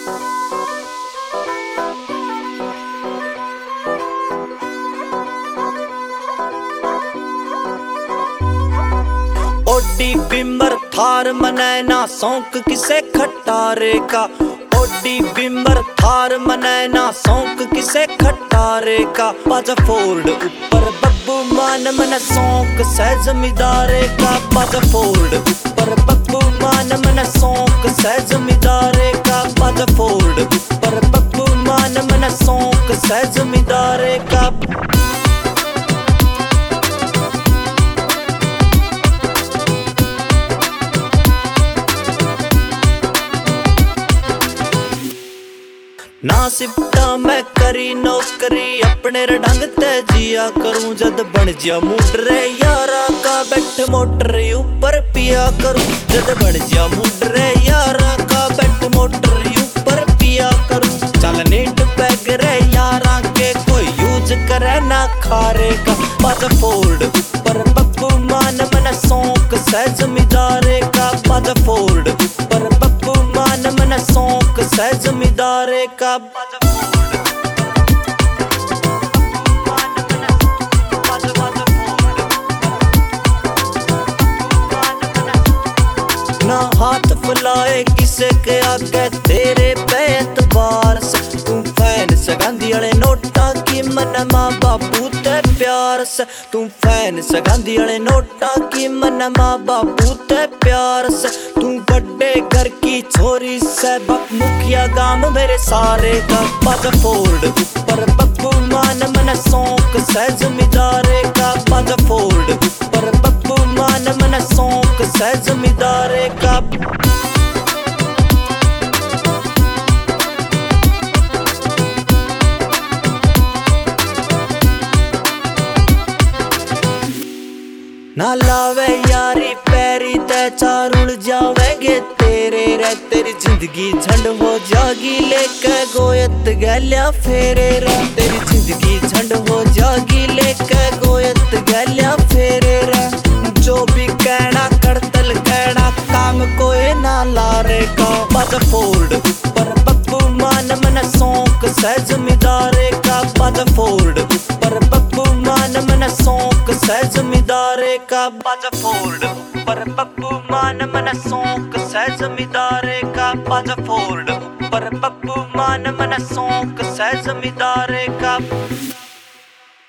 OD बिमर Thar मनैना Saunk किसे खटारे का। OD बिमर Thar मनैना Saunk किसे खटारे का। बाजा फोल्ड ऊपर बब्बू मान मन सौंक सह जमींदारे का। बाजा फोल्ड ऊपर बब्बू मान मन सौंक सह जमींदारे का। बाजा फोल्ड ऊपर बब्बू मान मन सौंक सह जमींदारे का। ना सिफ्टा मैं करी नौकरी अपने ढंग ते जिया करूं। जद बन जिया मुडरे यारा का बैठ मोटर ऊपर पिया करूं। जद बन जिया मुडरे यारा का बैठ मोटर ऊपर पिया करूं। चल नीट पैग रे यारा के कोई यूज करे ना खारे का। बाजा फोल्ड ऊपर बब्बू मान मन सौंक सह जमींदारे का। बाजा फोल्ड ऊपर बब्बू मान मन सौंक सह जमींदारे का। ना हाथ फुलाए किसे के आगे तेरे पे एतबार से। तू फैन सगांदी वाले नोटा की मन माँ बापू ते प्यार से। तू फैन सगांदी वाले नोटा की मन माँ बापू ते प्यार से। तू बड़े घर की छोरी से बाप मुखिया गांव मेरे सारे का। बाजा फोल्ड ऊपर बब्बू मान मन सौंक सह जमींदारे का। बाजा फोल्ड ऊपर बब्बू मान मन सौंक सह जमींदारे का। ना लावे यारी पैरी ते चार उड़ जावेंगे तेरे रे। तेरी जिंदगी झंड हो जागी लेके गोयत गैलिया फेरे रे। तेरी जिंदगी झंड हो जागी लेके गोयत गैलिया फेरे रे। जो भी कहना करतल कहना काम कोई ना लारे का। बाजा फोल्ड ऊपर बब्बू मान मन सौंक सह जमींदारे का। बाजा फोल्ड ऊपर बब्बू मान मन सौंक सह जमींदारे का। बाजा फोल्ड ऊपर बब्बू मान मन सौंक सह जमींदारे का। बाजा फोल्ड ऊपर बब्बू मान मन सौंक सह जमींदारे का।